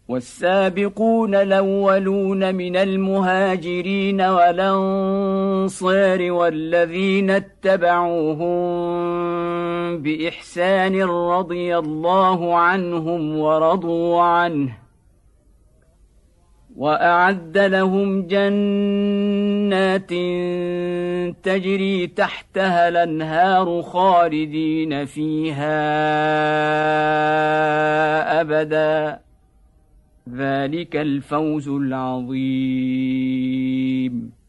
والسابقون الأولون من المهاجرين والأنصار والذين اتبعوهم بإحسان رضي الله عنهم ورضوا عنه وأعد لهم جنات تجري تحتها الأنهار خالدين فيها أبدا ذلك الفوز العظيم.